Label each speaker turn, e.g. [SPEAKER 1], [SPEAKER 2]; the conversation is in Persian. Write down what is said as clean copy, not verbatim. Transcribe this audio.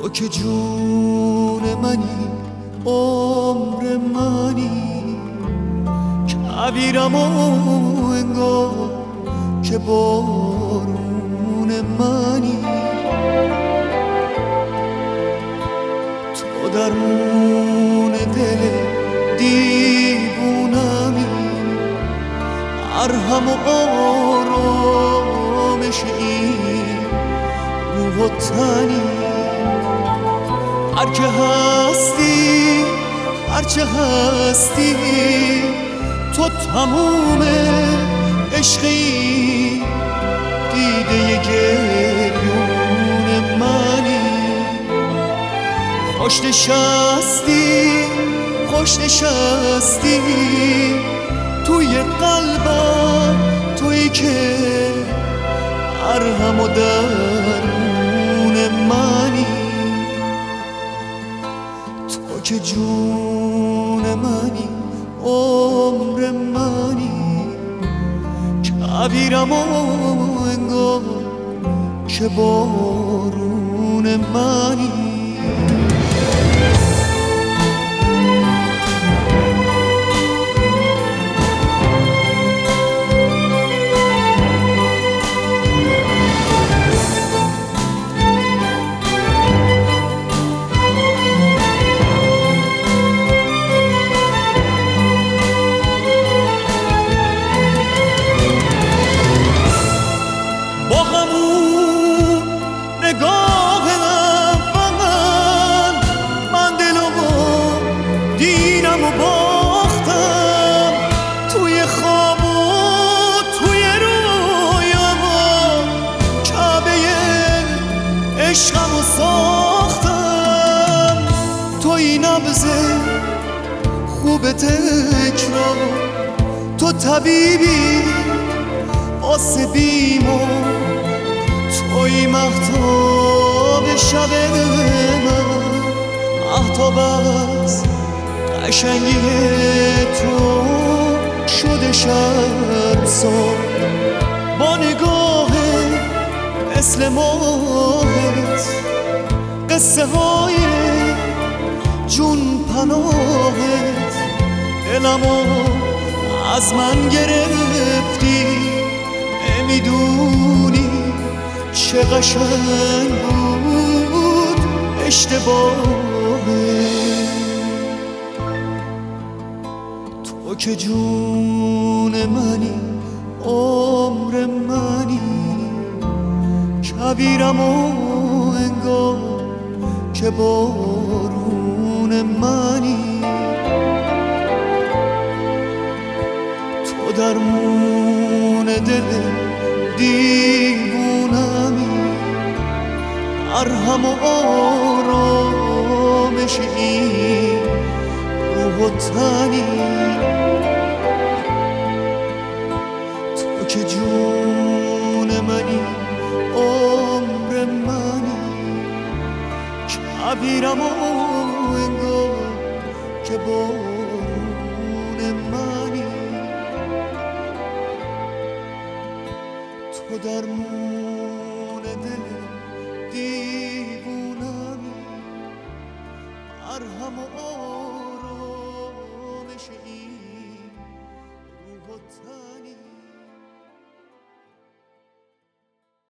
[SPEAKER 1] تو که جون منی، عمر منی، کبیرم و انگار که بارون منی. تو درمون دل دیوونمی، مرهم و آرامش این روح و تنی. هر که هستی، هرچه هستی، تو تموم عشقی، دیده گریون منی. خوش نشستی، خوش نشستی توی قلبم، تویی که مرهم و درون منی. تو که جون منی، عمر منی، کبیرم و انگار که بارون منی. توی خواب و توی رویاما، کعبه عشقم و ساختم. توی نبض خوب تکرار، تو طبیبی واسه بیمار، توی مهتاب شب من، مهتاب از قشنگی تو شده شرمسار. با نگاه مثل ماهت، قصه های جون پناهت، دلمو از من گرفتی. نمیدونی چه قشنگ بود اشتباهت. تو که جون منی، عمر منی، کبیرم و انگار که بارون منی. تو درمون دل دیوونمی، مرهم و آرامش این روح و تنی. تو که جون منی، عمر منی، کبیرم و انگار که بارون منی. تو درمون